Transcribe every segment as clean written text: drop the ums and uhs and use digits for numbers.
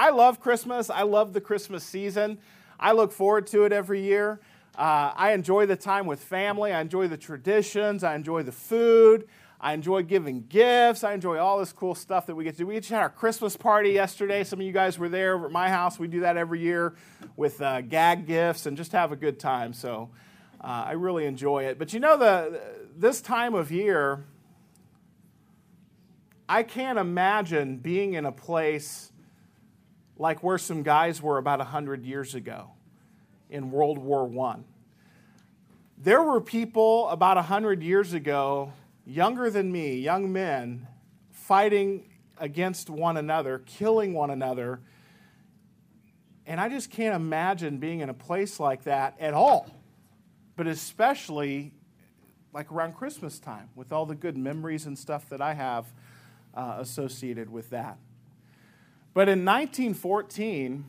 I love Christmas. I love the Christmas season. I look forward to it every year. I enjoy the time with family. I enjoy the traditions. I enjoy the food. I enjoy giving gifts. I enjoy all this cool stuff that we get to do. We just had our Christmas party yesterday. Some of you guys were there over at my house. We do that every year with gag gifts and just have a good time. So I really enjoy it. But you know, this time of year, I can't imagine being in a place like where some guys were about 100 years ago in World War I. There were people about 100 years ago, younger than me, young men, fighting against one another, killing one another. And I just can't imagine being in a place like that at all, but especially like around Christmas time with all the good memories and stuff that I have associated with that. But in 1914,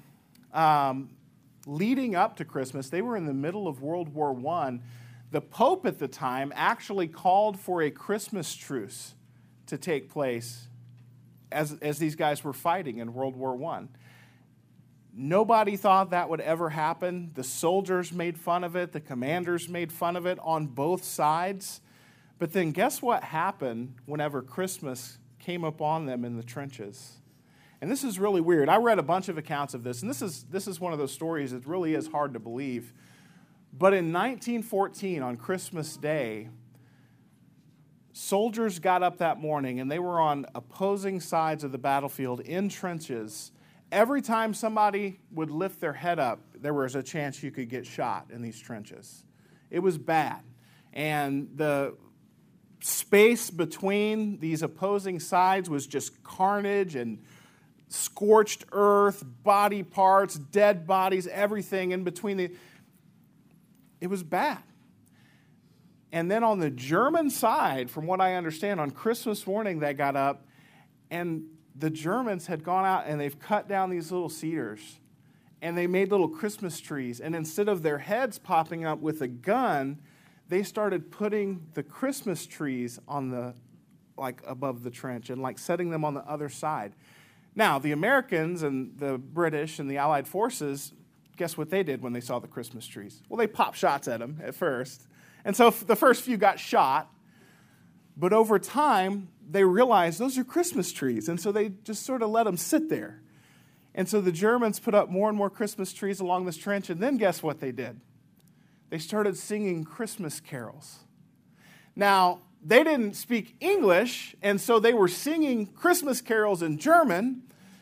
leading up to Christmas, they were in the middle of World War I. The Pope at the time actually called for a Christmas truce to take place as these guys were fighting in World War I. Nobody thought that would ever happen. The soldiers made fun of it. The commanders made fun of it on both sides. But then guess what happened whenever Christmas came upon them in the trenches? And this is really weird. I read a bunch of accounts of this, and this is one of those stories that really is hard to believe. But in 1914, on Christmas Day, soldiers got up that morning, and they were on opposing sides of the battlefield in trenches. Every time somebody would lift their head up, there was a chance you could get shot in these trenches. It was bad. And the space between these opposing sides was just carnage and scorched earth, body parts, dead bodies, everything in between. It was bad. And then on the German side, from what I understand, on Christmas morning they got up, and the Germans had gone out and they've cut down these little cedars, and they made little Christmas trees. And instead of their heads popping up with a gun, they started putting the Christmas trees on the, like above the trench and like setting them on the other side. Now, the Americans and the British and the Allied forces, guess what they did when they saw the Christmas trees? Well, they popped shots at them at first. And so the first few got shot. But over time, they realized those are Christmas trees. And so they just sort of let them sit there. And so the Germans put up more and more Christmas trees along this trench. And then guess what they did? They started singing Christmas carols. Now, they didn't speak English, and so they were singing Christmas carols in German.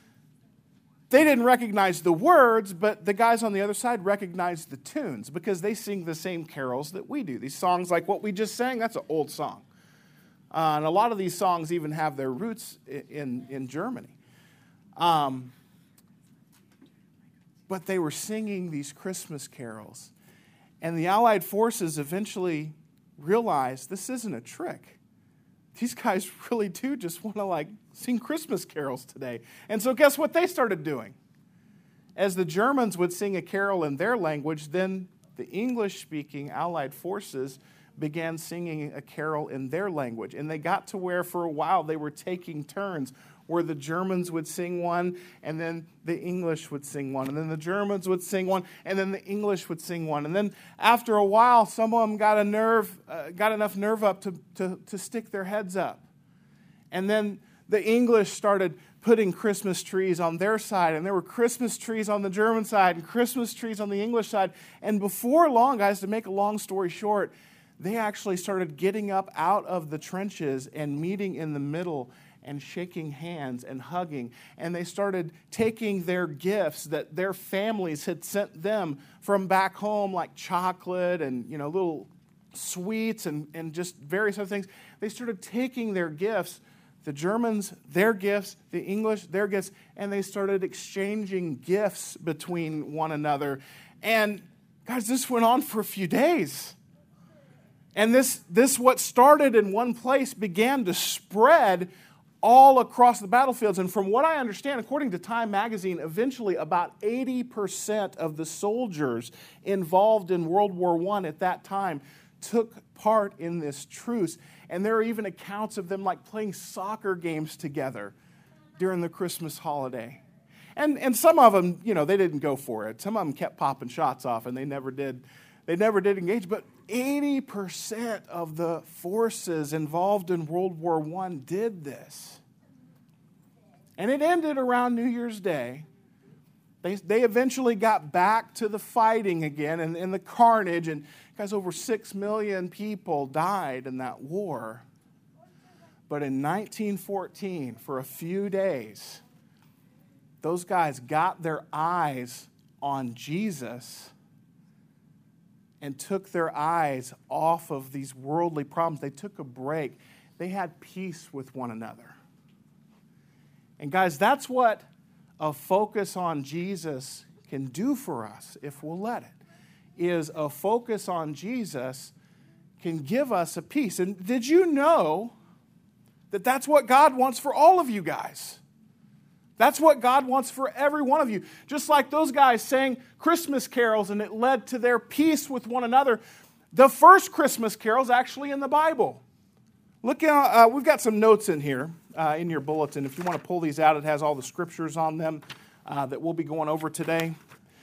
They didn't recognize the words, but the guys on the other side recognized the tunes because they sing the same carols that we do. These songs like what we just sang, that's an old song. And a lot of these songs even have their roots in Germany. But they were singing these Christmas carols. And the Allied forces eventually realized this isn't a trick. These guys really do just want to sing Christmas carols today. And so guess what they started doing? As the Germans would sing a carol in their language, then the English-speaking Allied forces began singing a carol in their language. And they got to where for a while they were taking turns where the Germans would sing one, and then the English would sing one, and then the Germans would sing one, and then the English would sing one. And then after a while, some of them got enough nerve up to stick their heads up. And then the English started putting Christmas trees on their side, and there were Christmas trees on the German side and Christmas trees on the English side. And before long, guys, to make a long story short, they actually started getting up out of the trenches and meeting in the middle and shaking hands and hugging. And they started taking their gifts that their families had sent them from back home, like chocolate and little sweets and just various other things. They started taking their gifts, the Germans, their gifts, the English, their gifts, and they started exchanging gifts between one another. And guys, this went on for a few days. And this what started in one place began to spread all across the battlefields. And from what I understand, according to Time magazine, eventually about 80% of the soldiers involved in World War I at that time took part in this truce. And there are even accounts of them playing soccer games together during the Christmas holiday. And some of them, they didn't go for it. Some of them kept popping shots off, and they never did engage. But 80% of the forces involved in World War I did this. And it ended around New Year's Day. They eventually got back to the fighting again and the carnage. And guys, over 6 million people died in that war. But in 1914, for a few days, those guys got their eyes on Jesus and took their eyes off of these worldly problems. They took a break. They had peace with one another. And guys, that's what a focus on Jesus can do for us if we'll let it, is a focus on Jesus can give us a peace. And did you know that that's what God wants for all of you guys? That's what God wants for every one of you. Just like those guys sang Christmas carols and it led to their peace with one another. The first Christmas carol is actually in the Bible. Look, we've got some notes in here in your bulletin. If you want to pull these out, it has all the scriptures on them that we'll be going over today.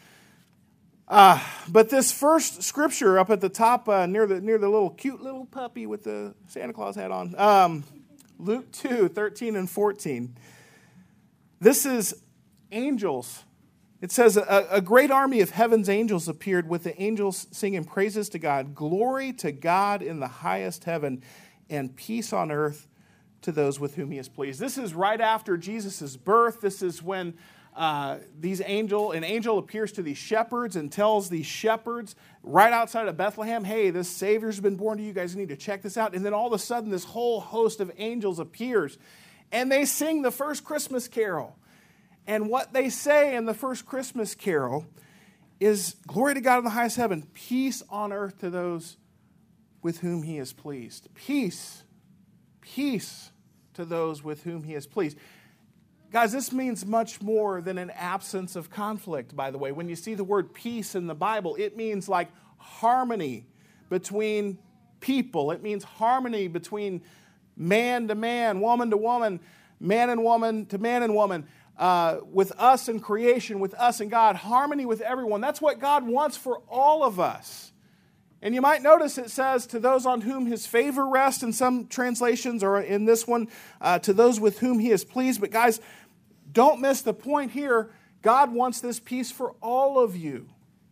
But this first scripture up at the top near the little cute little puppy with the Santa Claus hat on, Luke 2:13 and 14. This is angels. It says, a great army of heaven's angels appeared with the angels singing praises to God. Glory to God in the highest heaven and peace on earth to those with whom he is pleased. This is right after Jesus' birth. This is when an angel appears to these shepherds and tells these shepherds right outside of Bethlehem, hey, this Savior's been born to you. You guys need to check this out. And then all of a sudden, this whole host of angels appears. And they sing the first Christmas carol. And what they say in the first Christmas carol is, glory to God in the highest heaven, peace on earth to those with whom he is pleased. Peace. Peace to those with whom he is pleased. Guys, this means much more than an absence of conflict, by the way. When you see the word peace in the Bible, it means like harmony between people. It means harmony between man to man, woman to woman, man and woman to man and woman, with us in creation, with us and God, harmony with everyone. That's what God wants for all of us. And you might notice it says, to those on whom his favor rests in some translations, or in this one, to those with whom he is pleased. But guys, don't miss the point here. God wants this peace for all of you.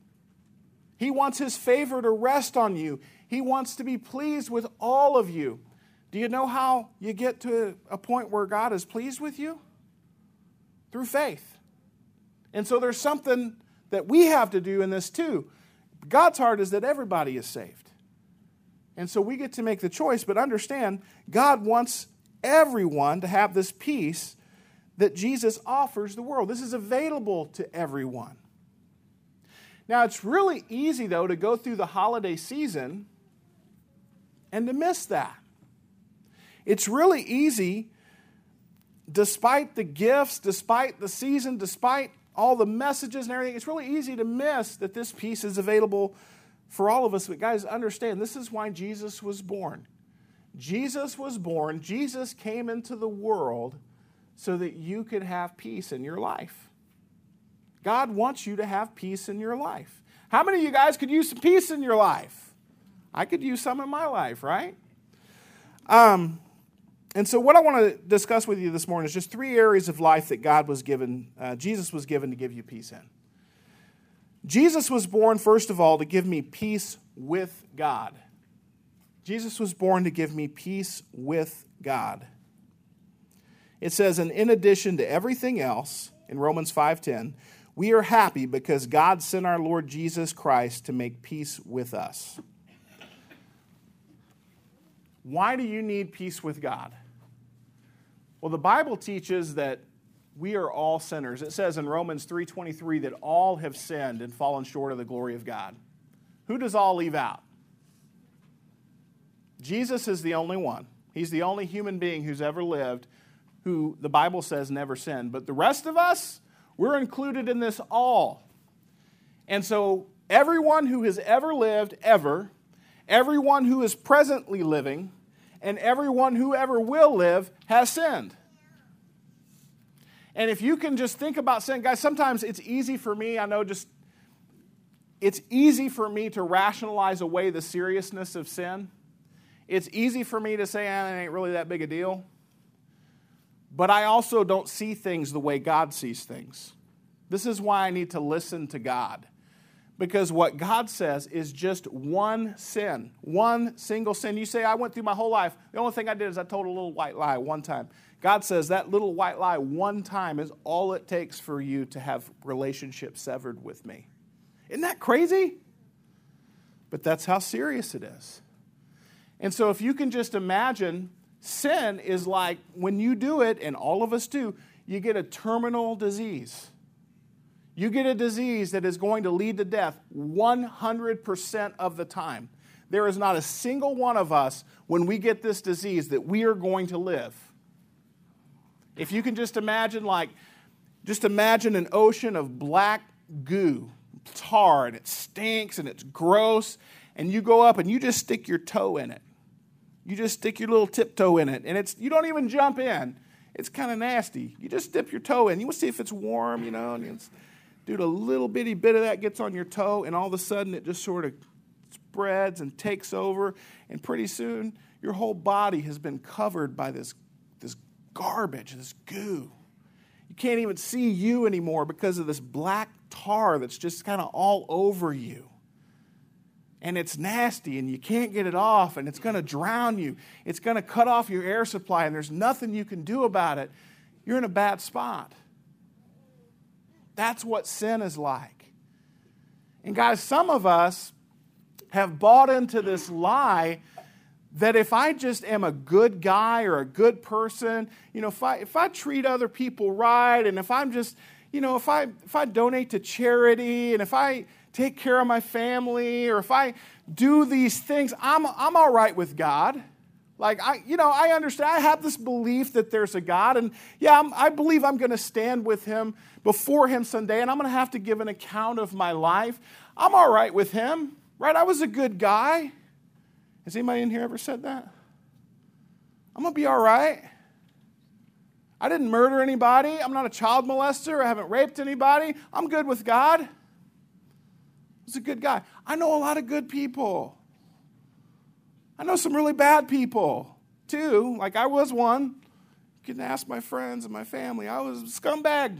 He wants his favor to rest on you. He wants to be pleased with all of you. Do you know how you get to a point where God is pleased with you? Through faith. And so there's something that we have to do in this too. God's heart is that everybody is saved. And so we get to make the choice, but understand, God wants everyone to have this peace that Jesus offers the world. This is available to everyone. Now, it's really easy, though, to go through the holiday season and to miss that. It's really easy, despite the gifts, despite the season, despite all the messages and everything, it's really easy to miss that this peace is available for all of us. But guys, understand, this is why Jesus was born. Jesus was born, Jesus came into the world so that you could have peace in your life. God wants you to have peace in your life. How many of you guys could use some peace in your life? I could use some in my life, right? And so what I want to discuss with you this morning is just 3 areas of life that Jesus was given to give you peace in. Jesus was born, first of all, to give me peace with God. Jesus was born to give me peace with God. It says, and in addition to everything else, in Romans 5:10, we are happy because God sent our Lord Jesus Christ to make peace with us. Why do you need peace with God? Well, the Bible teaches that we are all sinners. It says in Romans 3:23 that all have sinned and fallen short of the glory of God. Who does all leave out? Jesus is the only one. He's the only human being who's ever lived who the Bible says never sinned. But the rest of us, we're included in this all. And so everyone who has ever lived, ever, everyone who is presently living, and everyone who ever will live has sinned. And if you can just think about sin, guys, sometimes it's easy for me, it's easy for me to rationalize away the seriousness of sin. It's easy for me to say, it ain't really that big a deal. But I also don't see things the way God sees things. This is why I need to listen to God. Because what God says is just one sin, one single sin. You say, I went through my whole life. The only thing I did is I told a little white lie one time. God says that little white lie one time is all it takes for you to have relationship severed with me. Isn't that crazy? But that's how serious it is. And so if you can just imagine, sin is like when you do it, and all of us do, you get a terminal disease. You get a disease that is going to lead to death 100% of the time. There is not a single one of us, when we get this disease, that we are going to live. If you can just imagine an ocean of black goo, tar, and it stinks and it's gross, and you go up and you just stick your toe in it. You just stick your little tiptoe in it, and you don't even jump in. It's kind of nasty. You just dip your toe in. You want to see if it's warm, and dude, a little bitty bit of that gets on your toe, and all of a sudden it just sort of spreads and takes over, and pretty soon your whole body has been covered by this garbage, this goo. You can't even see you anymore because of this black tar that's just kind of all over you. And it's nasty, and you can't get it off, and it's going to drown you. It's going to cut off your air supply, and there's nothing you can do about it. You're in a bad spot. That's what sin is like. And guys, some of us have bought into this lie that if I just am a good guy or a good person, if I treat other people right, and if I'm just, if I donate to charity, and if I take care of my family, or if I do these things, I'm all right with God. Like, I understand. I have this belief that there's a God, and I believe I'm going to stand with Him, before Him someday, and I'm going to have to give an account of my life. I'm all right with Him, right? I was a good guy. Has anybody in here ever said that? I'm going to be all right. I didn't murder anybody. I'm not a child molester. I haven't raped anybody. I'm good with God. I was a good guy. I know a lot of good people. I know some really bad people, too. Like I was one. You can ask my friends and my family. I was a scumbag.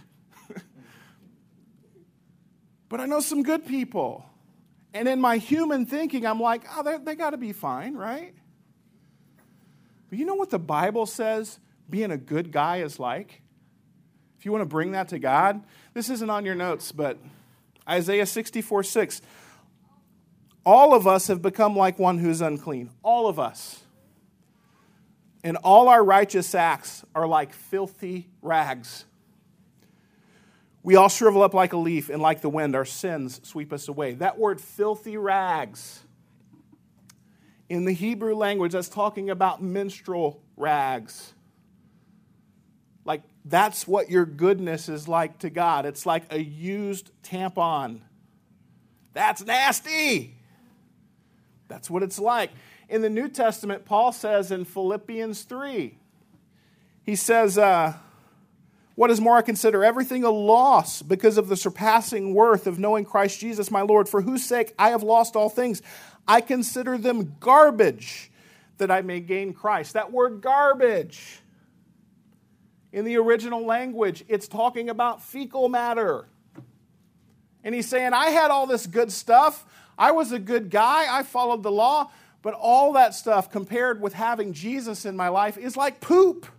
But I know some good people. And in my human thinking, I'm like, they got to be fine, right? But you know what the Bible says being a good guy is like? If you want to bring that to God, this isn't on your notes, but Isaiah 64:6. All of us have become like one who's unclean. All of us. And all our righteous acts are like filthy rags. We all shrivel up like a leaf, and like the wind, our sins sweep us away. That word, filthy rags, in the Hebrew language, that's talking about menstrual rags. Like, that's what your goodness is like to God. It's like a used tampon. That's nasty. That's what it's like. In the New Testament, Paul says in Philippians 3, he says, what is more, I consider everything a loss because of the surpassing worth of knowing Christ Jesus my Lord, for whose sake I have lost all things. I consider them garbage that I may gain Christ. That word garbage, in the original language, it's talking about fecal matter. And he's saying, I had all this good stuff. I was a good guy. I followed the law. But all that stuff compared with having Jesus in my life is like poop.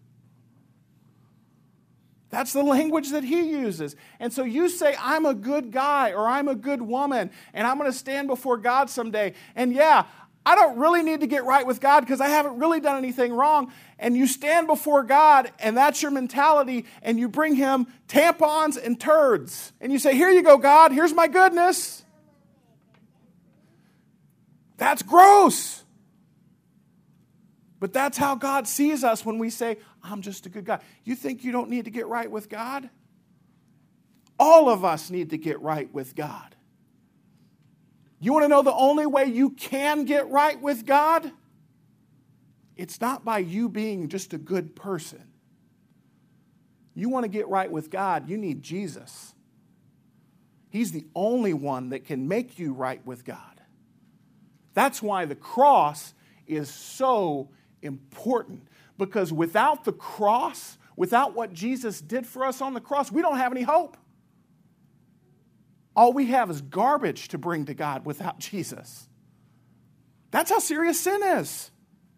That's the language that he uses. And so you say, I'm a good guy or I'm a good woman and I'm going to stand before God someday. And I don't really need to get right with God because I haven't really done anything wrong. And you stand before God and that's your mentality and you bring Him tampons and turds. And you say, here you go, God, here's my goodness. That's gross. But that's how God sees us when we say, I'm just a good guy. You think you don't need to get right with God? All of us need to get right with God. You want to know the only way you can get right with God? It's not by you being just a good person. You want to get right with God, you need Jesus. He's the only one that can make you right with God. That's why the cross is so important. Because without the cross, without what Jesus did for us on the cross, we don't have any hope. All we have is garbage to bring to God without Jesus. That's how serious sin is.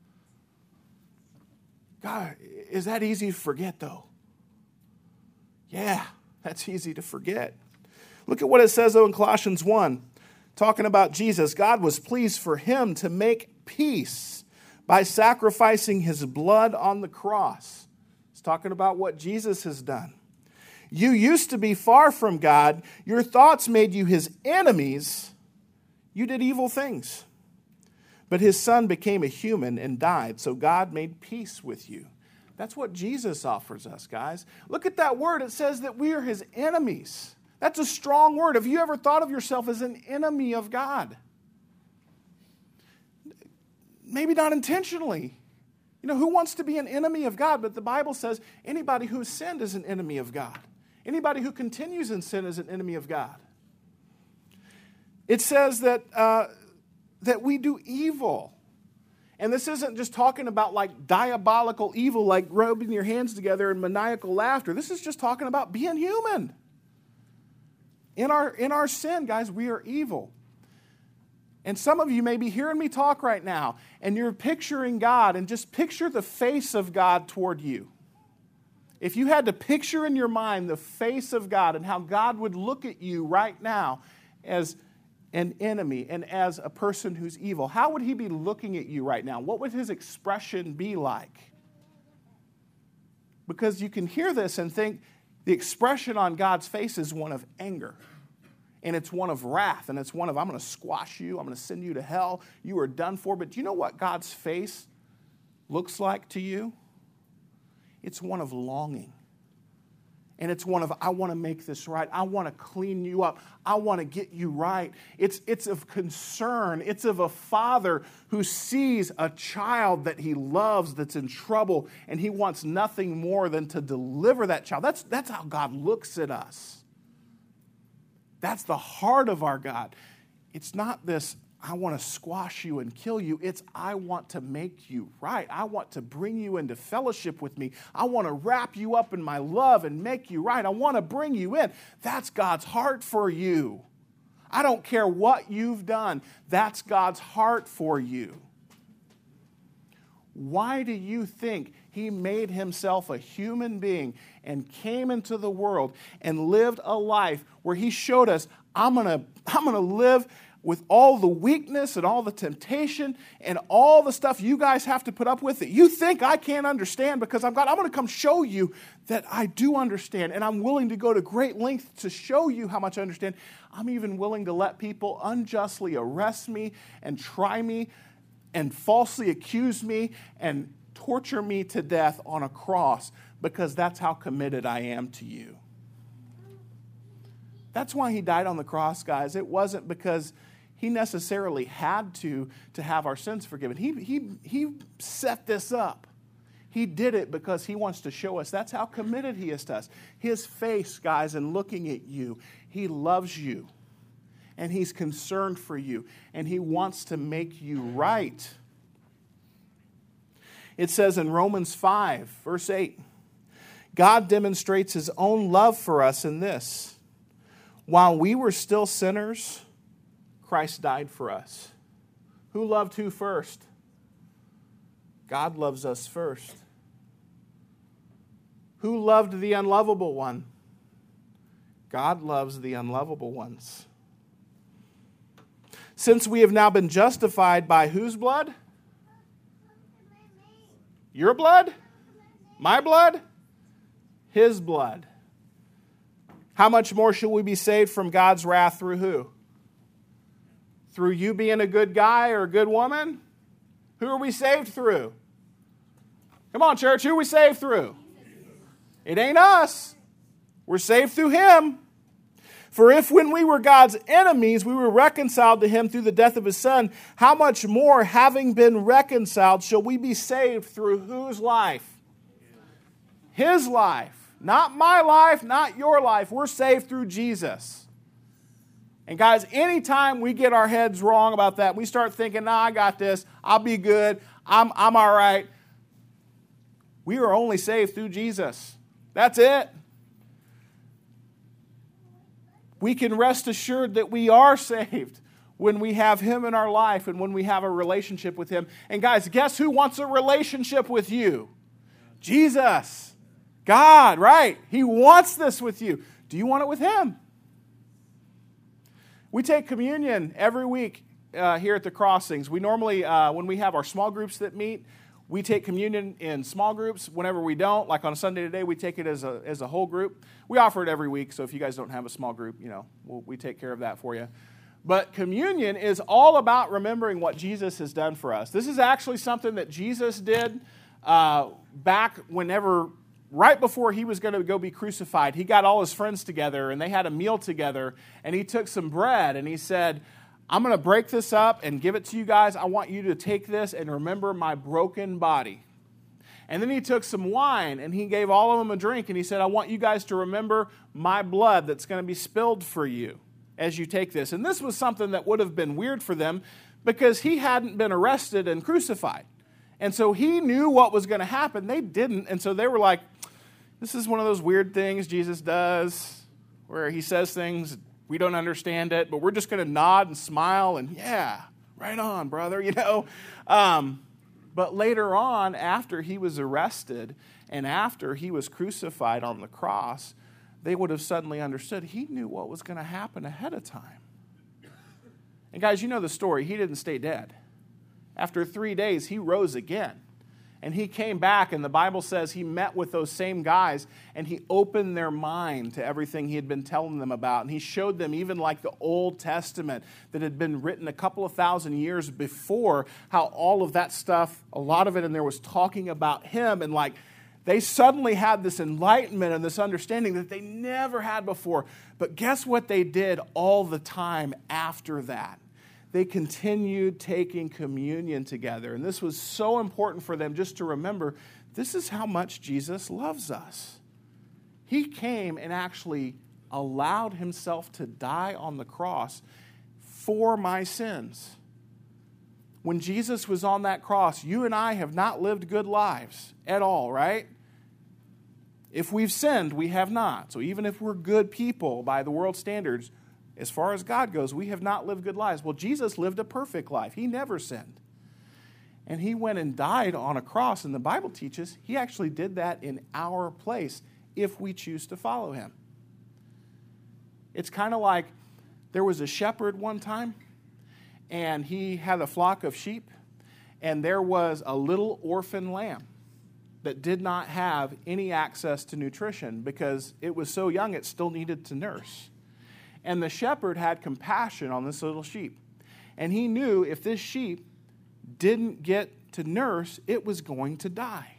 God, is that easy to forget, though? Yeah, that's easy to forget. Look at what it says, though, in Colossians 1, talking about Jesus. God was pleased for him to make peace by sacrificing his blood on the cross. It's talking about what Jesus has done. You used to be far from God. Your thoughts made you his enemies. You did evil things. But his son became a human and died, so God made peace with you. That's what Jesus offers us, guys. Look at that word. It says that we are his enemies. That's a strong word. Have you ever thought of yourself as an enemy of God? Maybe not intentionally. You know, who wants to be an enemy of God? But the Bible says anybody who's sinned is an enemy of God. Anybody who continues in sin is an enemy of God. It says that we do evil. And this isn't just talking about like diabolical evil, like rubbing your hands together and maniacal laughter. This is just talking about being human. In our sin, guys, we are evil. And some of you may be hearing me talk right now, and you're picturing God, and just picture the face of God toward you. If you had to picture in your mind the face of God and how God would look at you right now as an enemy and as a person who's evil, how would he be looking at you right now? What would his expression be like? Because you can hear this and think the expression on God's face is one of anger. And it's one of wrath, and it's one of, I'm going to squash you, I'm going to send you to hell, you are done for. But do you know what God's face looks like to you? It's one of longing. And it's one of, I want to make this right. I want to clean you up. I want to get you right. It's of concern. It's of a father who sees a child that he loves that's in trouble, and he wants nothing more than to deliver that child. That's how God looks at us. That's the heart of our God. It's not this, I want to squash you and kill you. It's, I want to make you right. I want to bring you into fellowship with me. I want to wrap you up in my love and make you right. I want to bring you in. That's God's heart for you. I don't care what you've done. That's God's heart for you. Why do you think he made himself a human being and came into the world and lived a life where he showed us, I'm gonna live with all the weakness and all the temptation and all the stuff you guys have to put up with that you think I can't understand because I'm God. I'm going to come show you that I do understand, and I'm willing to go to great lengths to show you how much I understand. I'm even willing to let people unjustly arrest me and try me and falsely accuse me and torture me to death on a cross because that's how committed I am to you. That's why he died on the cross, guys. It wasn't because he necessarily had to have our sins forgiven. He set this up. He did it because he wants to show us that's how committed he is to us. His face, guys, and looking at you, he loves you. And he's concerned for you. And he wants to make you right. It says in Romans 5, verse 8, God demonstrates his own love for us in this. While we were still sinners, Christ died for us. Who loved who first? God loves us first. Who loved the unlovable one? God loves the unlovable ones. Since we have now been justified by whose blood? Your blood? My blood? His blood. How much more shall we be saved from God's wrath through who? Through you being a good guy or a good woman? Who are we saved through? Come on, church, who are we saved through? It ain't us. We're saved through him. For if when we were God's enemies, we were reconciled to him through the death of his son, how much more, having been reconciled, shall we be saved through whose life? His life. Not my life, not your life. We're saved through Jesus. And guys, anytime we get our heads wrong about that, we start thinking, nah, I got this. I'll be good. I'm all right. We are only saved through Jesus. That's it. We can rest assured that we are saved when we have Him in our life and when we have a relationship with Him. And guys, guess who wants a relationship with you? Jesus. God, right? He wants this with you. Do you want it with Him? We take communion every week here at the Crossings. We normally, when we have our small groups that meet, we take communion in small groups. Whenever we don't, like on a Sunday today, we take it as a whole group. We offer it every week, so if you guys don't have a small group, we take care of that for you. But communion is all about remembering what Jesus has done for us. This is actually something that Jesus did back right before He was going to go be crucified. He got all His friends together, and they had a meal together, and He took some bread, and He said, I'm going to break this up and give it to you guys. I want you to take this and remember my broken body. And then He took some wine, and He gave all of them a drink, and He said, I want you guys to remember my blood that's going to be spilled for you as you take this. And this was something that would have been weird for them because He hadn't been arrested and crucified. And so He knew what was going to happen. They didn't, and so they were like, this is one of those weird things Jesus does where He says things, we don't understand it, but we're just going to nod and smile and, yeah, right on, brother, But later on, after He was arrested and after He was crucified on the cross, they would have suddenly understood He knew what was going to happen ahead of time. And guys, you know the story. He didn't stay dead. After 3 days, He rose again. And He came back, and the Bible says He met with those same guys, and He opened their mind to everything He had been telling them about. And He showed them, even like the Old Testament that had been written a couple of thousand years before, how all of that stuff, a lot of it in there was talking about Him. And like they suddenly had this enlightenment and this understanding that they never had before. But guess what they did all the time after that? They continued taking communion together. And this was so important for them just to remember, this is how much Jesus loves us. He came and actually allowed Himself to die on the cross for my sins. When Jesus was on that cross, you and I have not lived good lives at all, right? If we've sinned, we have not. So even if we're good people by the world's standards, as far as God goes, we have not lived good lives. Well, Jesus lived a perfect life. He never sinned. And He went and died on a cross. And the Bible teaches He actually did that in our place if we choose to follow Him. It's kind of like there was a shepherd one time, and he had a flock of sheep, and there was a little orphan lamb that did not have any access to nutrition because it was so young it still needed to nurse. And the shepherd had compassion on this little sheep. And he knew if this sheep didn't get to nurse, it was going to die.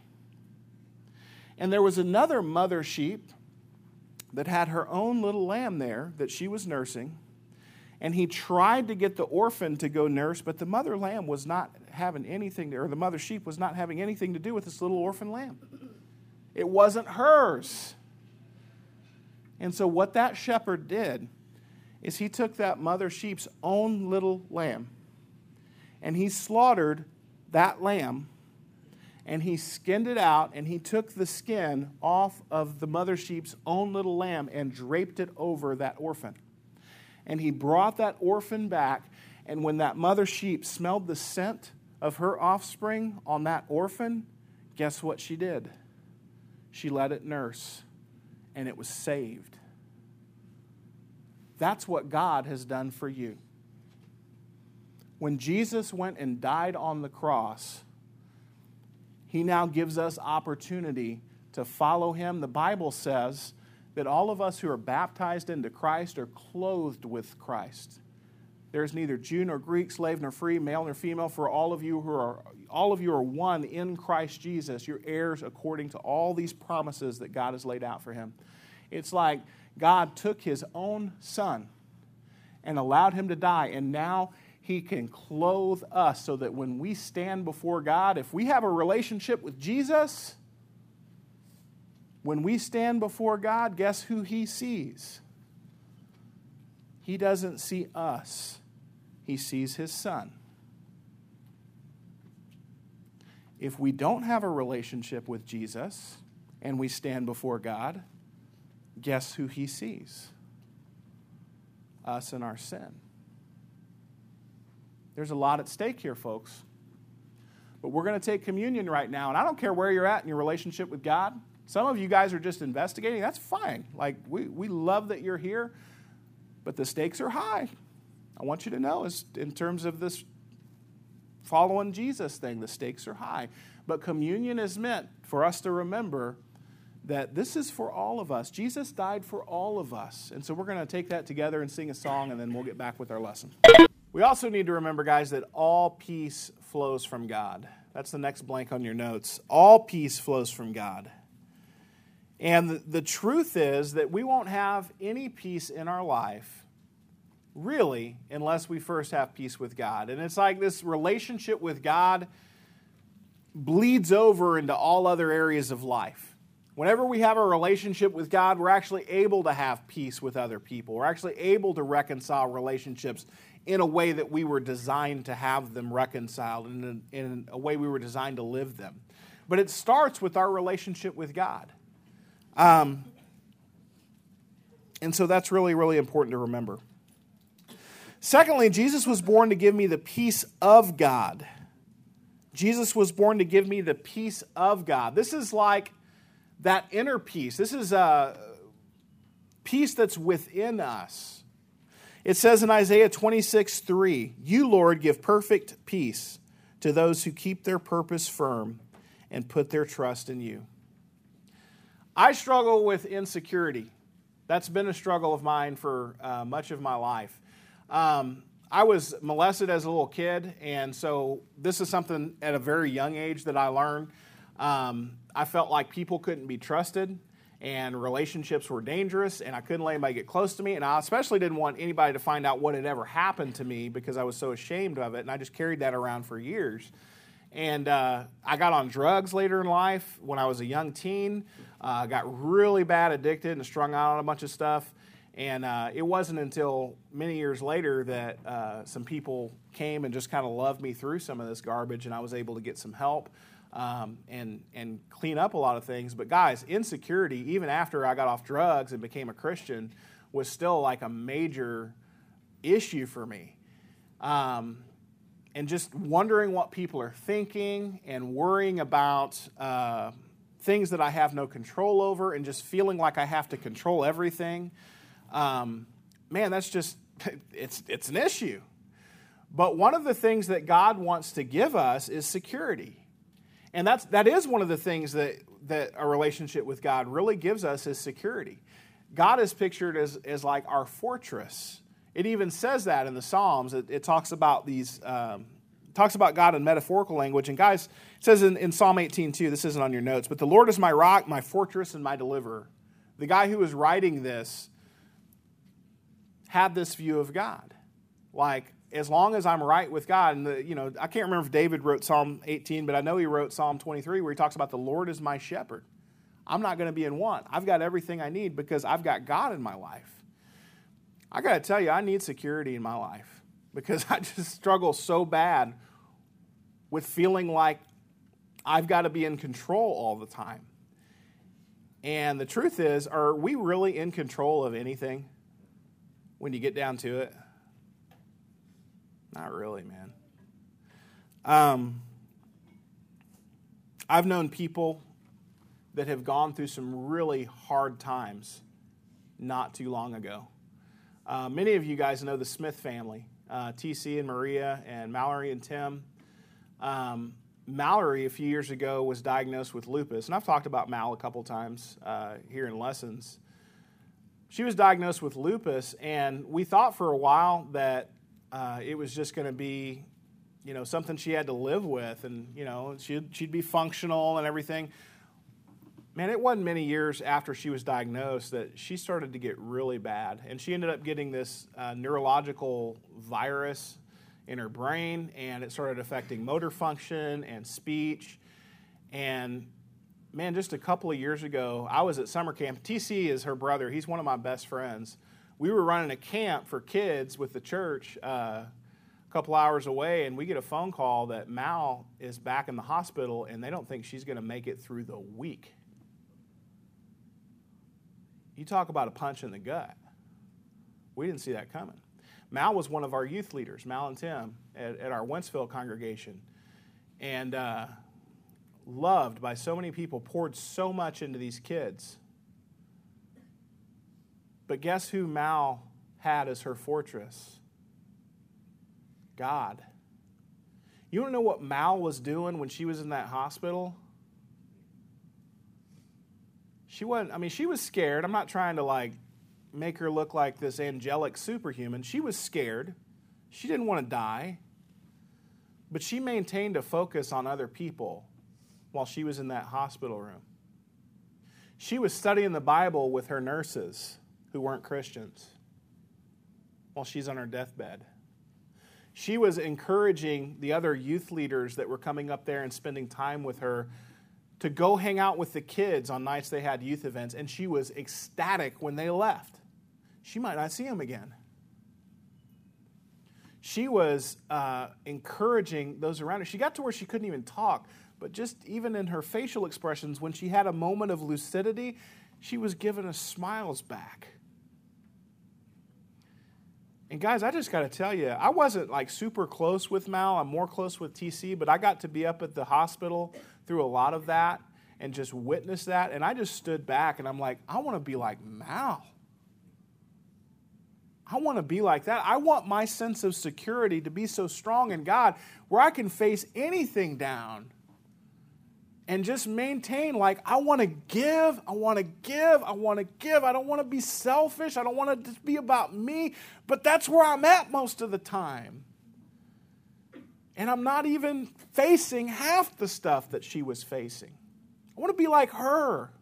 And there was another mother sheep that had her own little lamb there that she was nursing. And he tried to get the orphan to go nurse, but the mother lamb was not having anything, or the mother sheep was not having anything to do with this little orphan lamb. It wasn't hers. And so what that shepherd did is he took that mother sheep's own little lamb, and he slaughtered that lamb, and he skinned it out, and he took the skin off of the mother sheep's own little lamb and draped it over that orphan. And he brought that orphan back, and when that mother sheep smelled the scent of her offspring on that orphan, guess what she did? She let it nurse, and it was saved. That's what God has done for you. When Jesus went and died on the cross, He now gives us opportunity to follow Him. The Bible says that all of us who are baptized into Christ are clothed with Christ. There's neither Jew nor Greek, slave nor free, male nor female, for all of you are one in Christ Jesus. You're heirs according to all these promises that God has laid out for Him. It's like God took His own Son and allowed Him to die, and now He can clothe us so that when we stand before God, if we have a relationship with Jesus, When we stand before God, guess who He sees? He doesn't see us. He sees His Son. If we don't have a relationship with Jesus and we stand before God, guess who He sees? Us and our sin. There's a lot at stake here, folks. But we're going to take communion right now, and I don't care where you're at in your relationship with God. Some of you guys are just investigating. That's fine. Like, we love that you're here, but the stakes are high. I want you to know, in terms of this following Jesus thing, the stakes are high. But communion is meant for us to remember that this is for all of us. Jesus died for all of us. And so we're going to take that together and sing a song, and then we'll get back with our lesson. We also need to remember, guys, that all peace flows from God. That's the next blank on your notes. All peace flows from God. And the truth is that we won't have any peace in our life, really, unless we first have peace with God. And it's like this relationship with God bleeds over into all other areas of life. Whenever we have a relationship with God, we're actually able to have peace with other people. We're actually able to reconcile relationships in a way that we were designed to have them reconciled, in a way we were designed to live them. But it starts with our relationship with God. And so that's really, really important to remember. Secondly, Jesus was born to give me the peace of God. Jesus was born to give me the peace of God. This is like that inner peace. This is a peace that's within us. It says in Isaiah 26:3, "You, Lord, give perfect peace to those who keep their purpose firm and put their trust in you." I struggle with insecurity. That's been a struggle of mine for much of my life. I was molested as a little kid, and so this is something at a very young age that I learned. I felt like people couldn't be trusted, and relationships were dangerous, and I couldn't let anybody get close to me, and I especially didn't want anybody to find out what had ever happened to me because I was so ashamed of it, and I just carried that around for years. And I got on drugs later in life when I was a young teen. Got really bad addicted and strung out on a bunch of stuff. And it wasn't until many years later that some people came and just kind of loved me through some of this garbage, and I was able to get some help and clean up a lot of things. But guys, insecurity, even after I got off drugs and became a Christian, was still like a major issue for me. And just wondering what people are thinking and worrying about things that I have no control over, and just feeling like I have to control everything. Man, that's just, it's an issue. But one of the things that God wants to give us is security. And that is one of the things that a relationship with God really gives us, is security. God is pictured as like our fortress. It even says that in the Psalms. It talks about talks about God in metaphorical language. And guys, it says in Psalm 18:2, this isn't on your notes, but the Lord is my rock, my fortress, and my deliverer. The guy who was writing this had this view of God. Like, as long as I'm right with God, and I can't remember if David wrote Psalm 18, but I know he wrote Psalm 23 where he talks about the Lord is my shepherd. I'm not going to be in want. I've got everything I need because I've got God in my life. I got to tell you, I need security in my life because I just struggle so bad with feeling like I've got to be in control all the time. And the truth is, are we really in control of anything when you get down to it? Not really, man. I've known people that have gone through some really hard times not too long ago. Many of you guys know the Smith family, TC and Maria and Mallory and Tim. Mallory, a few years ago, was diagnosed with lupus, and I've talked about Mal a couple times here in lessons. She was diagnosed with lupus, and we thought for a while that it was just going to be, something she had to live with, and she'd be functional and everything. Man, it wasn't many years after she was diagnosed that she started to get really bad. And she ended up getting this neurological virus in her brain, and it started affecting motor function and speech. And man, just a couple of years ago, I was at summer camp. TC is her brother. He's one of my best friends. We were running a camp for kids with the church a couple hours away, and we get a phone call that Mal is back in the hospital, and they don't think she's going to make it through the week. You talk about a punch in the gut. We didn't see that coming. Mal was one of our youth leaders, Mal and Tim, at our Wentzville congregation, and loved by so many people, poured so much into these kids. But guess who Mal had as her fortress? God. You want to know what Mal was doing when she was in that hospital? She was scared. I'm not trying to make her look like this angelic superhuman. She was scared. She didn't want to die. But she maintained a focus on other people while she was in that hospital room. She was studying the Bible with her nurses who weren't Christians while she's on her deathbed. She was encouraging the other youth leaders that were coming up there and spending time with her to go hang out with the kids on nights they had youth events, and she was ecstatic when they left. She might not see them again. She was encouraging those around her. She got to where she couldn't even talk, but just even in her facial expressions, when she had a moment of lucidity, she was giving us smiles back. And guys, I just got to tell you, I wasn't super close with Mal. I'm more close with TC, but I got to be up at the hospital through a lot of that and just witness that. And I just stood back and I'm like, I want to be like Mal. I want to be like that. I want my sense of security to be so strong in God where I can face anything down and just maintain, I want to give, I want to give, I want to give. I don't want to be selfish. I don't want it to be about me. But that's where I'm at most of the time. And I'm not even facing half the stuff that she was facing. I want to be like her.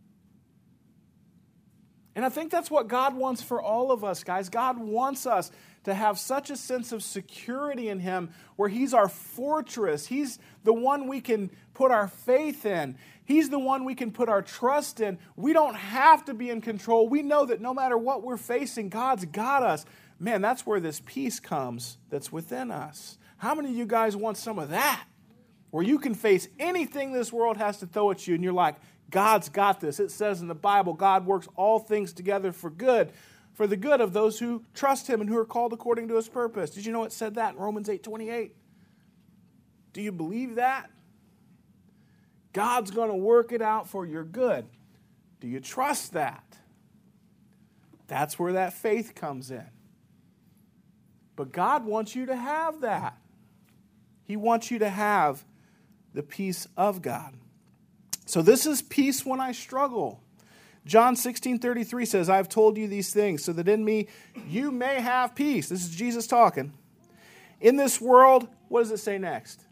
And I think that's what God wants for all of us, guys. God wants us to have such a sense of security in Him where He's our fortress. He's the one we can put our faith in. He's the one we can put our trust in. We don't have to be in control. We know that no matter what we're facing, God's got us. Man, that's where this peace comes that's within us. How many of you guys want some of that? Where you can face anything this world has to throw at you and you're like, God's got this. It says in the Bible, God works all things together for good, for the good of those who trust Him and who are called according to His purpose. Did you know it said that in Romans 8:28? Do you believe that? God's going to work it out for your good. Do you trust that? That's where that faith comes in. But God wants you to have that. He wants you to have the peace of God. So this is peace when I struggle. John 16:33 says, I have told you these things so that in me you may have peace. This is Jesus talking. In this world, what does it say next?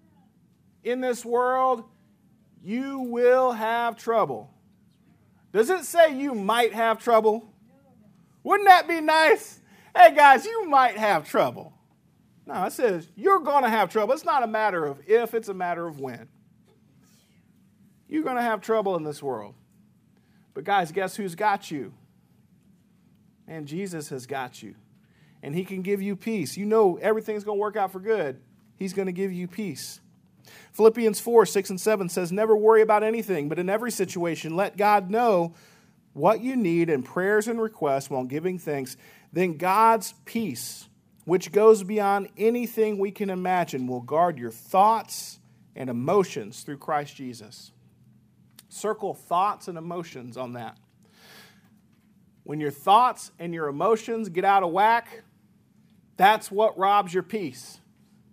In this world, you will have trouble. Does it say you might have trouble? Wouldn't that be nice? Hey guys, you might have trouble. No, it says you're going to have trouble. It's not a matter of if, it's a matter of when. You're going to have trouble in this world. But guys, guess who's got you? And Jesus has got you. And He can give you peace. You know everything's going to work out for good. He's going to give you peace. Philippians 4:6-7 says, never worry about anything, but in every situation, let God know what you need in prayers and requests while giving thanks. Then God's peace, which goes beyond anything we can imagine, will guard your thoughts and emotions through Christ Jesus. Circle thoughts and emotions on that. When your thoughts and your emotions get out of whack, that's what robs your peace.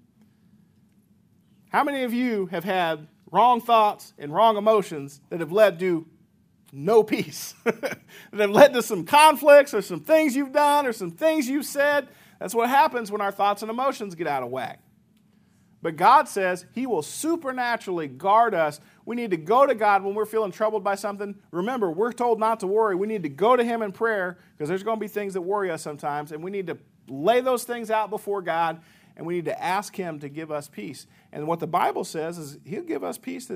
How many of you have had wrong thoughts and wrong emotions that have led to no peace? That have led to some conflicts or some things you've done or some things you've said? That's what happens when our thoughts and emotions get out of whack. But God says He will supernaturally guard us. We need to go to God when we're feeling troubled by something. Remember, we're told not to worry. We need to go to Him in prayer because there's going to be things that worry us sometimes. And we need to lay those things out before God. And we need to ask Him to give us peace. And what the Bible says is He'll give us peace that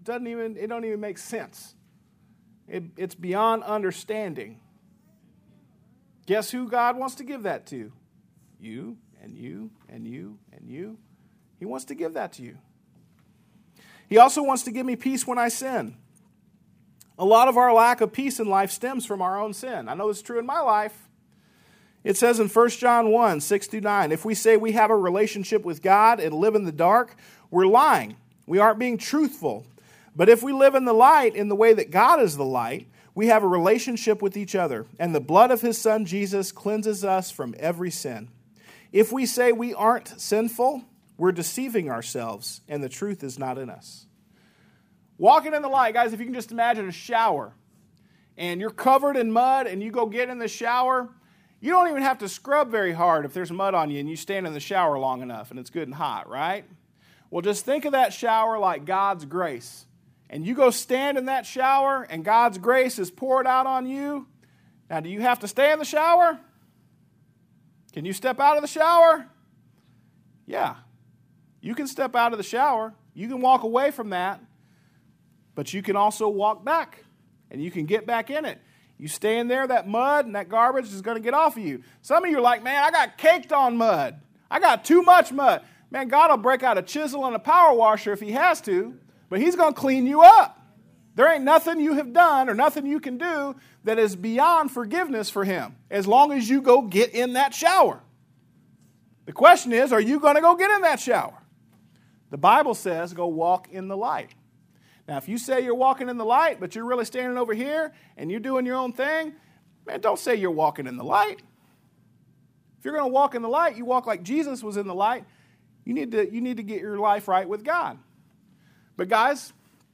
don't even make sense. It's beyond understanding. Guess who God wants to give that to? You and you and you and you. He wants to give that to you. He also wants to give me peace when I sin. A lot of our lack of peace in life stems from our own sin. I know it's true in my life. It says in 1 John 1, 6-9, if we say we have a relationship with God and live in the dark, we're lying. We aren't being truthful. But if we live in the light in the way that God is the light, we have a relationship with each other, and the blood of his Son Jesus cleanses us from every sin. If we say we aren't sinful, we're deceiving ourselves, and the truth is not in us. Walking in the light, guys, if you can just imagine a shower, and you're covered in mud, and you go get in the shower, you don't even have to scrub very hard if there's mud on you, and you stand in the shower long enough, and it's good and hot, right? Well, just think of that shower like God's grace. And you go stand in that shower, and God's grace is poured out on you. Now, do you have to stay in the shower? Can you step out of the shower? Yeah. You can step out of the shower. You can walk away from that. But you can also walk back, and you can get back in it. You stay in there, that mud and that garbage is going to get off of you. Some of you are like, man, I got caked on mud. I got too much mud. Man, God will break out a chisel and a power washer if he has to, but he's going to clean you up. There ain't nothing you have done or nothing you can do that is beyond forgiveness for him, as long as you go get in that shower. The question is, are you going to go get in that shower? The Bible says go walk in the light. Now, if you say you're walking in the light, but you're really standing over here and you're doing your own thing, man, don't say you're walking in the light. If you're going to walk in the light, you walk like Jesus was in the light. You need to get your life right with God. But guys,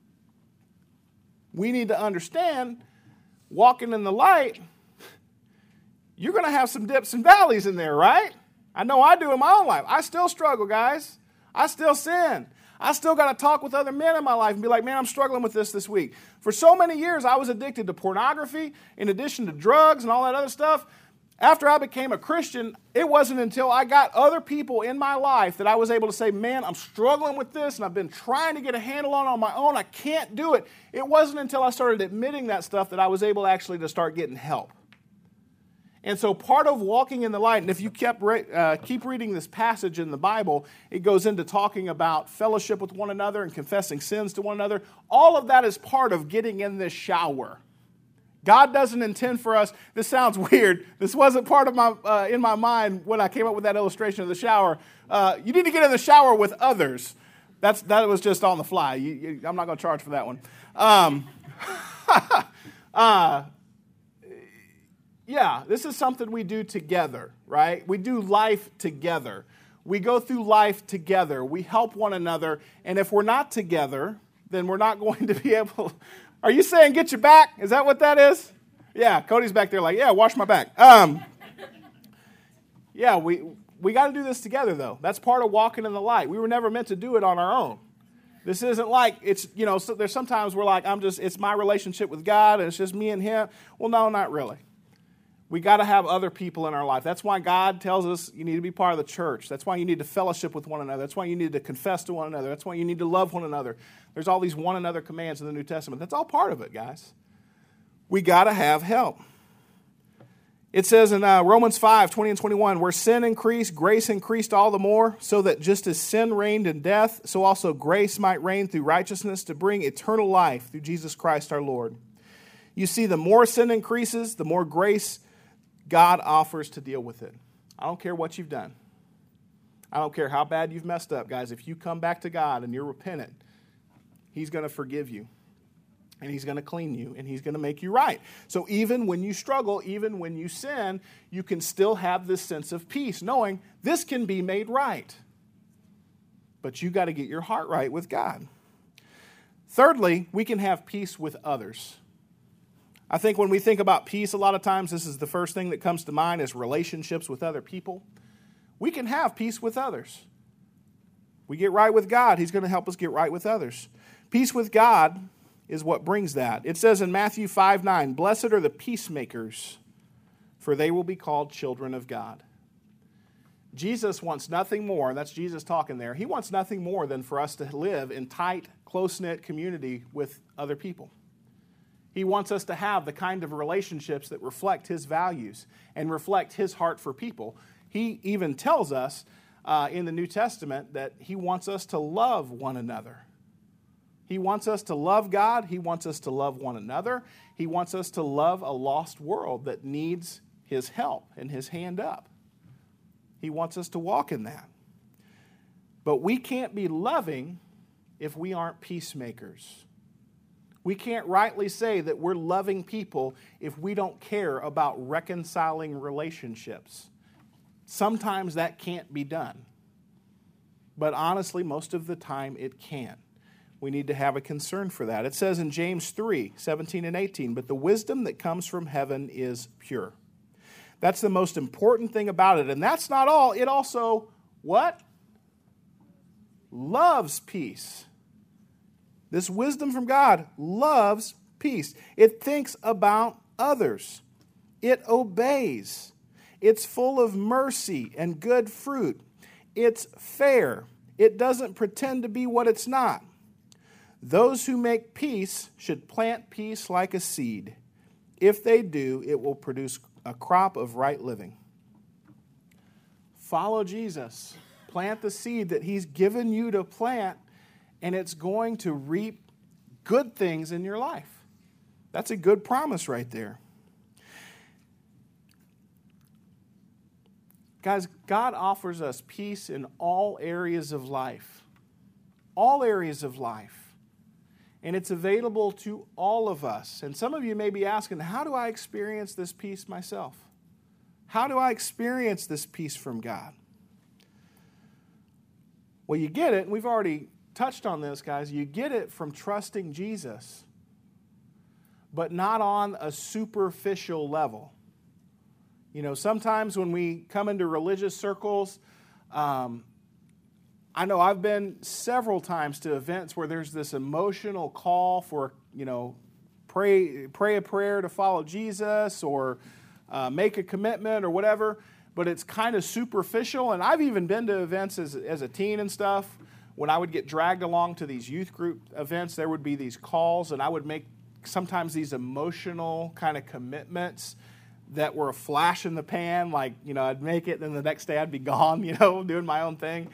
we need to understand, walking in the light, you're going to have some dips and valleys in there, right? I know I do in my own life. I still struggle, guys. I still sin. I still got to talk with other men in my life and be like, man, I'm struggling with this week. For so many years, I was addicted to pornography, in addition to drugs and all that other stuff. After I became a Christian, it wasn't until I got other people in my life that I was able to say, man, I'm struggling with this, and I've been trying to get a handle on my own. I can't do it. It wasn't until I started admitting that stuff that I was able actually to start getting help. And so part of walking in the light, and if you keep reading this passage in the Bible, it goes into talking about fellowship with one another and confessing sins to one another. All of that is part of getting in this shower. God doesn't intend for us, this sounds weird, this wasn't part of my in my mind when I came up with that illustration of the shower. You need to get in the shower with others. That was just on the fly. I'm not going to charge for that one. Yeah, this is something we do together, right? We do life together. We go through life together. We help one another. And if we're not together, then we're not going to be able... Are you saying get your back? Is that what that is? Yeah, Cody's back there like, yeah, wash my back. Yeah, we got to do this together, though. That's part of walking in the light. We were never meant to do it on our own. This isn't like it's, so there's sometimes we're like, it's my relationship with God and it's just me and him. Well, no, not really. We got to have other people in our life. That's why God tells us you need to be part of the church. That's why you need to fellowship with one another. That's why you need to confess to one another. That's why you need to love one another. There's all these one another commands in the New Testament. That's all part of it, guys. We got to have help. It says in Romans 5, 20 and 21, where sin increased, grace increased all the more, so that just as sin reigned in death, so also grace might reign through righteousness to bring eternal life through Jesus Christ our Lord. You see, the more sin increases, the more grace God offers to deal with it. I don't care what you've done. I don't care how bad you've messed up, guys. If you come back to God and you're repentant, he's going to forgive you. And he's going to clean you. And he's going to make you right. So even when you struggle, even when you sin, you can still have this sense of peace, knowing this can be made right. But you got to get your heart right with God. Thirdly, we can have peace with others. I think when we think about peace, a lot of times this is the first thing that comes to mind is relationships with other people. We can have peace with others. We get right with God, he's going to help us get right with others. Peace with God is what brings that. It says in Matthew 5:9, blessed are the peacemakers, for they will be called children of God. Jesus wants nothing more, and that's Jesus talking there, he wants nothing more than for us to live in tight, close-knit community with other people. He wants us to have the kind of relationships that reflect his values and reflect his heart for people. He even tells us in the New Testament that he wants us to love one another. He wants us to love God. He wants us to love one another. He wants us to love a lost world that needs his help and his hand up. He wants us to walk in that. But we can't be loving if we aren't peacemakers. We can't rightly say that we're loving people if we don't care about reconciling relationships. Sometimes that can't be done. But honestly, most of the time it can. We need to have a concern for that. It says in James 3, 17 and 18, but the wisdom that comes from heaven is pure. That's the most important thing about it. And that's not all. It also, what? Loves peace. This wisdom from God loves peace. It thinks about others. It obeys. It's full of mercy and good fruit. It's fair. It doesn't pretend to be what it's not. Those who make peace should plant peace like a seed. If they do, it will produce a crop of right living. Follow Jesus. Plant the seed that he's given you to plant, and it's going to reap good things in your life. That's a good promise right there. Guys, God offers us peace in all areas of life. All areas of life. And it's available to all of us. And some of you may be asking, how do I experience this peace myself? How do I experience this peace from God? Well, you get it, and we've already touched on this, guys. You get it from trusting Jesus, but not on a superficial level. You know, sometimes when we come into religious circles, I know I've been several times to events where there's this emotional call for, pray a prayer to follow Jesus or make a commitment or whatever, but it's kind of superficial. And I've even been to events as a teen and stuff. When I would get dragged along to these youth group events, there would be these calls, and I would make sometimes these emotional kind of commitments that were a flash in the pan, like, I'd make it, and then the next day I'd be gone, doing my own thing.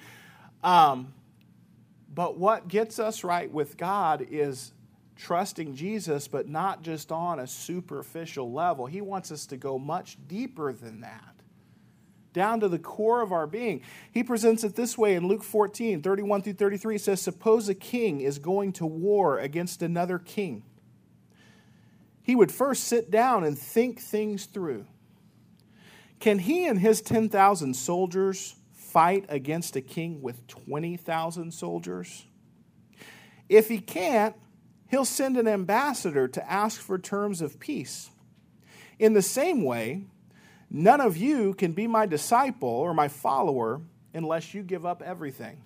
But what gets us right with God is trusting Jesus, but not just on a superficial level. He wants us to go much deeper than that, down to the core of our being. He presents it this way in Luke 14, 31 through 33. It says, suppose a king is going to war against another king. He would first sit down and think things through. Can he and his 10,000 soldiers fight against a king with 20,000 soldiers? If he can't, he'll send an ambassador to ask for terms of peace. In the same way, none of you can be my disciple or my follower unless you give up everything.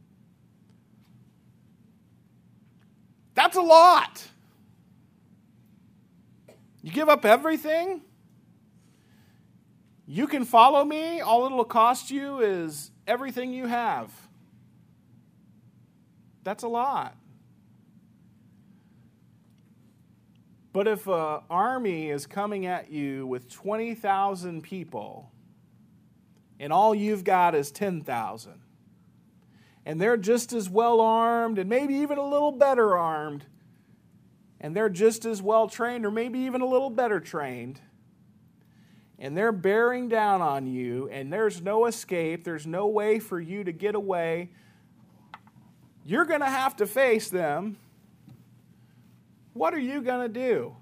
That's a lot. You give up everything? You can follow me. All it'll cost you is everything you have. That's a lot. But if an army is coming at you with 20,000 people and all you've got is 10,000, and they're just as well armed and maybe even a little better armed, and they're just as well trained or maybe even a little better trained, and they're bearing down on you, and there's no escape, there's no way for you to get away, you're going to have to face them. What are you going to do?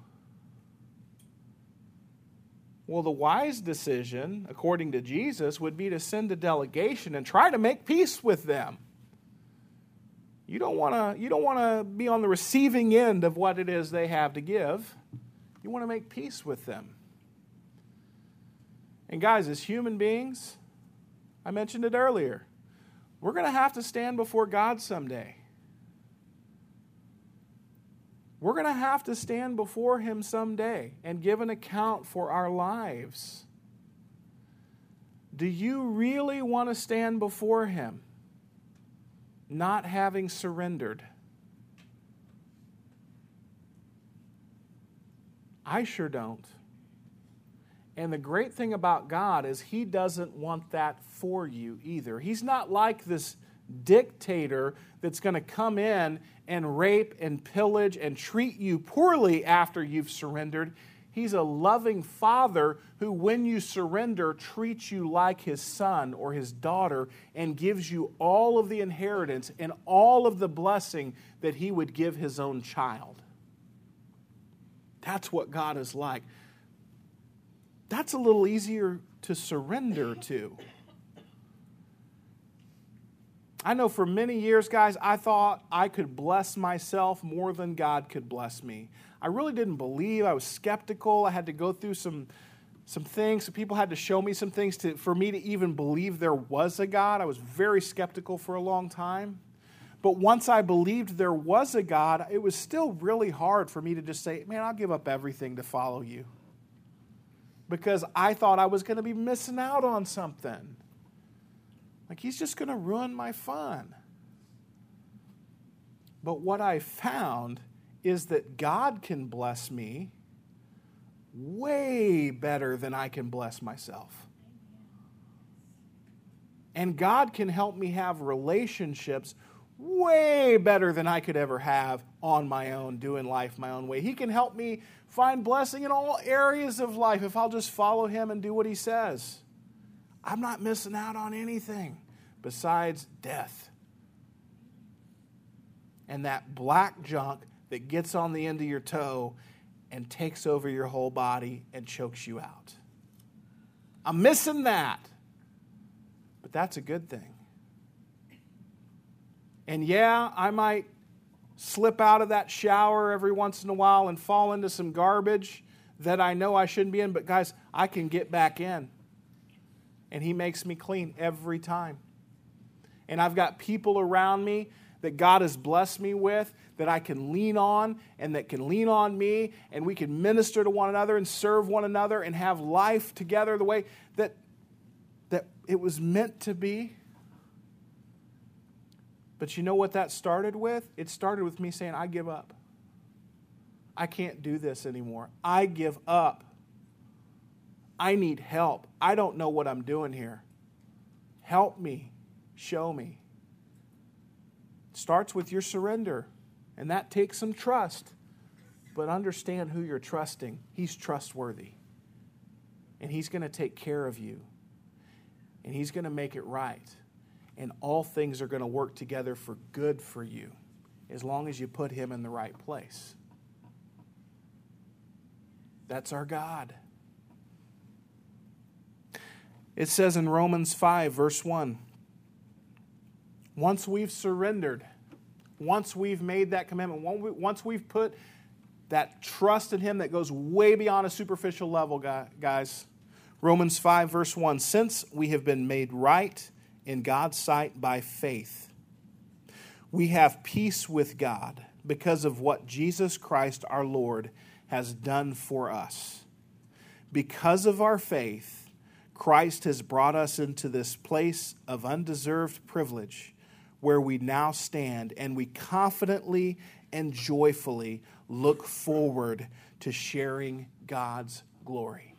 Well, the wise decision, according to Jesus, would be to send a delegation and try to make peace with them. You don't want to be on the receiving end of what it is they have to give. You want to make peace with them. And guys, as human beings, I mentioned it earlier, we're going to have to stand before God someday. We're going to have to stand before Him someday and give an account for our lives. Do you really want to stand before Him not having surrendered? I sure don't. And the great thing about God is He doesn't want that for you either. He's not like this dictator that's going to come in and rape and pillage and treat you poorly after you've surrendered. He's a loving Father who, when you surrender, treats you like His son or His daughter and gives you all of the inheritance and all of the blessing that He would give His own child. That's what God is like. That's a little easier to surrender to. I know for many years, guys, I thought I could bless myself more than God could bless me. I really didn't believe. I was skeptical. I had to go through some things. People had to show me some things for me to even believe there was a God. I was very skeptical for a long time. But once I believed there was a God, it was still really hard for me to just say, man, I'll give up everything to follow you. Because I thought I was going to be missing out on something. Like He's just going to ruin my fun. But what I found is that God can bless me way better than I can bless myself. And God can help me have relationships way better than I could ever have on my own, doing life my own way. He can help me find blessing in all areas of life if I'll just follow Him and do what He says. I'm not missing out on anything besides death. And that black junk that gets on the end of your toe and takes over your whole body and chokes you out. I'm missing that. But that's a good thing. And yeah, I might slip out of that shower every once in a while and fall into some garbage that I know I shouldn't be in. But guys, I can get back in. And He makes me clean every time. And I've got people around me that God has blessed me with that I can lean on and that can lean on me. And we can minister to one another and serve one another and have life together the way that it was meant to be. But you know what that started with? It started with me saying, I give up. I can't do this anymore. I give up. I need help. I don't know what I'm doing here. Help me. Show me. It starts with your surrender. And that takes some trust. But understand who you're trusting. He's trustworthy. And He's going to take care of you. And He's going to make it right. And all things are going to work together for good for you as long as you put Him in the right place. That's our God. It says in Romans 5, verse 1, once we've surrendered, once we've made that commitment, once we've put that trust in Him that goes way beyond a superficial level, guys, Romans 5, verse 1, since we have been made right in God's sight by faith, we have peace with God because of what Jesus Christ our Lord has done for us. Because of our faith, Christ has brought us into this place of undeserved privilege where we now stand, and we confidently and joyfully look forward to sharing God's glory.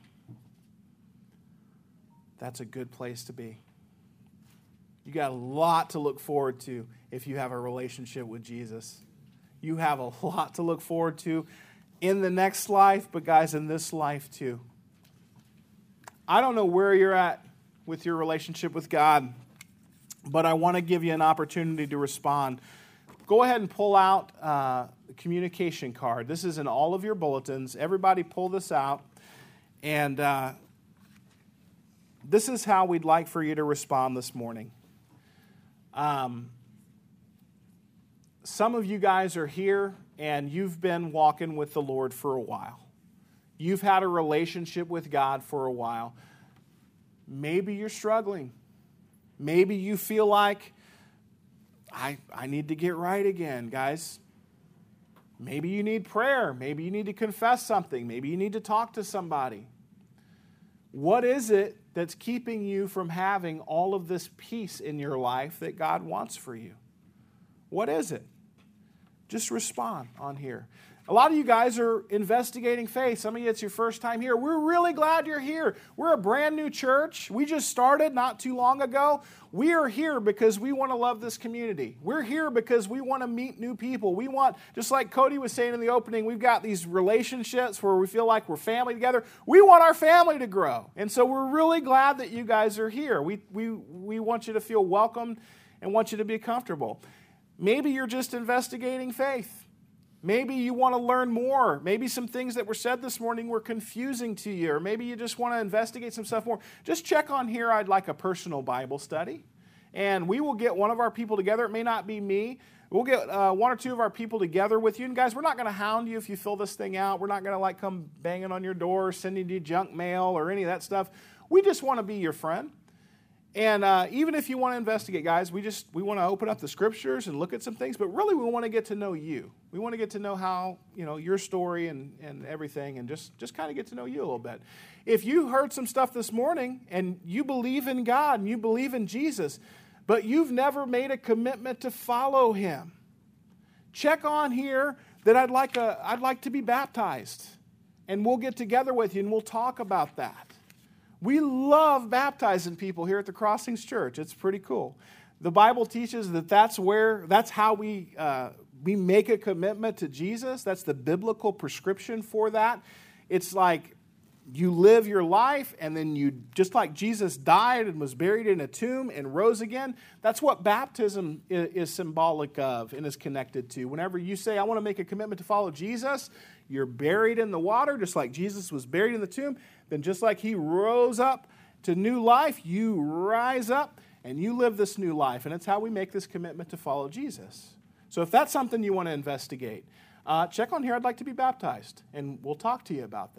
That's a good place to be. You got a lot to look forward to if you have a relationship with Jesus. You have a lot to look forward to in the next life, but guys, in this life too. I don't know where you're at with your relationship with God, but I want to give you an opportunity to respond. Go ahead and pull out the communication card. This is in all of your bulletins. Everybody pull this out. And this is how we'd like for you to respond this morning. Some of you guys are here and you've been walking with the Lord for a while. You've had a relationship with God for a while. Maybe you're struggling. Maybe you feel like, I need to get right again, guys. Maybe you need prayer. Maybe you need to confess something. Maybe you need to talk to somebody. What is it that's keeping you from having all of this peace in your life that God wants for you? What is it? Just respond on here. A lot of you guys are investigating faith. Some of you, it's your first time here. We're really glad you're here. We're a brand new church. We just started not too long ago. We are here because we want to love this community. We're here because we want to meet new people. We want, just like Cody was saying in the opening, we've got these relationships where we feel like we're family together. We want our family to grow. And so we're really glad that you guys are here. We want you to feel welcome and want you to be comfortable. Maybe you're just investigating faith. Maybe you want to learn more. Maybe some things that were said this morning were confusing to you, or maybe you just want to investigate some stuff more. Just check on here. I'd like a personal Bible study, and we will get one of our people together. It may not be me. We'll get one or two of our people together with you. And guys, we're not going to hound you if you fill this thing out. We're not going to come banging on your door, sending you junk mail or any of that stuff. We just want to be your friend. And even if you want to investigate, guys, we want to open up the scriptures and look at some things, but really we want to get to know you. We want to get to know how, your story and everything, and just kind of get to know you a little bit. If you heard some stuff this morning and you believe in God and you believe in Jesus, but you've never made a commitment to follow him, check on here that I'd like to be baptized, and we'll get together with you and we'll talk about that. We love baptizing people here at the Crossings Church. It's pretty cool. The Bible teaches that that's how we make a commitment to Jesus. That's the biblical prescription for that. It's like you live your life, and then you, just like Jesus died and was buried in a tomb and rose again, that's what baptism is symbolic of and is connected to. Whenever you say, I want to make a commitment to follow Jesus, you're buried in the water, just like Jesus was buried in the tomb. Then just like he rose up to new life, you rise up and you live this new life. And it's how we make this commitment to follow Jesus. So if that's something you want to investigate, check on here. I'd like to be baptized, and we'll talk to you about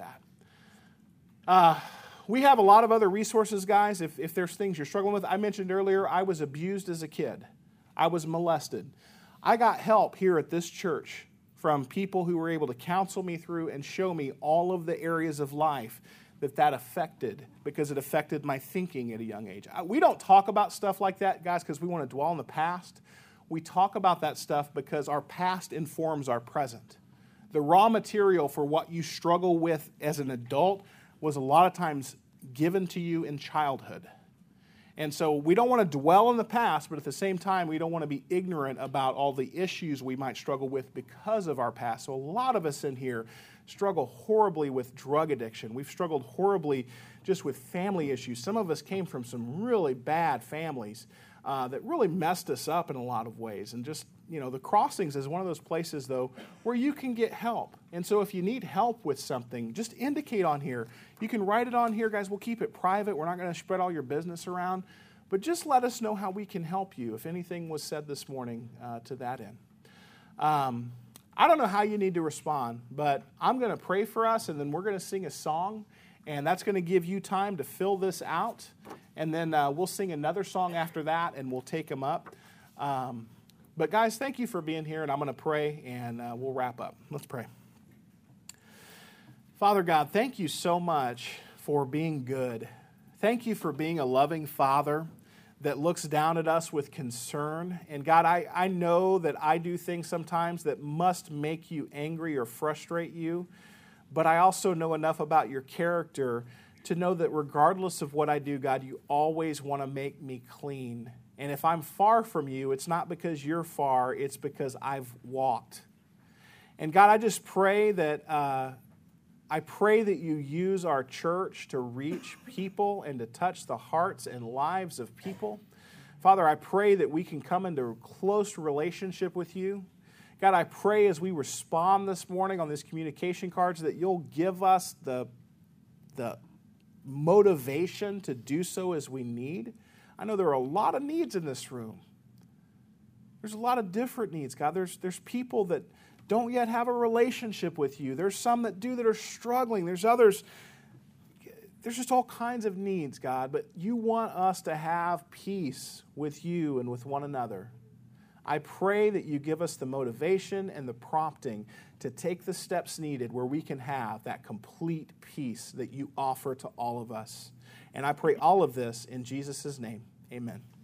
that. We have a lot of other resources, guys, if there's things you're struggling with. I mentioned earlier, I was abused as a kid. I was molested. I got help here at this church from people who were able to counsel me through and show me all of the areas of life that affected, because it affected my thinking at a young age. We don't talk about stuff like that, guys, because we want to dwell on the past. We talk about that stuff because our past informs our present. The raw material for what you struggle with as an adult was a lot of times given to you in childhood. And so we don't want to dwell on the past, but at the same time, we don't want to be ignorant about all the issues we might struggle with because of our past. So a lot of us in here struggle horribly with drug addiction. We've struggled horribly just with family issues. Some of us came from some really bad families that really messed us up in a lot of ways. And just, the Crossings is one of those places, though, where you can get help. And so if you need help with something, just indicate on here. You can write it on here, guys. We'll keep it private. We're not going to spread all your business around. But just let us know how we can help you if anything was said this morning to that end. I don't know how you need to respond, but I'm going to pray for us, and then we're going to sing a song, and that's going to give you time to fill this out. And then we'll sing another song after that, and we'll take them up. But guys, thank you for being here, and I'm going to pray, and we'll wrap up. Let's pray. Father God, thank you so much for being good. Thank you for being a loving Father that looks down at us with concern. And God, I know that I do things sometimes that must make you angry or frustrate you, but I also know enough about your character to know that regardless of what I do, God, you always want to make me clean. And if I'm far from you, it's not because you're far, it's because I've walked. And God, I just pray that you use our church to reach people and to touch the hearts and lives of people. Father, I pray that we can come into a close relationship with you. God, I pray as we respond this morning on these communication cards that you'll give us the motivation to do so as we need. I know there are a lot of needs in this room. There's a lot of different needs, God. There's people that don't yet have a relationship with you. There's some that do that are struggling. There's others. There's just all kinds of needs, God. But you want us to have peace with you and with one another. I pray that you give us the motivation and the prompting to take the steps needed where we can have that complete peace that you offer to all of us. And I pray all of this in Jesus' name. Amen.